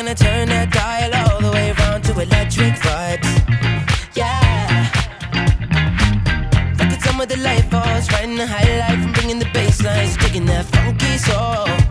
gonna turn that dial all the way around to electric vibes. Yeah. Fuck it, some of the light falls, riding the high life and bringing the bass lines, digging that funky soul.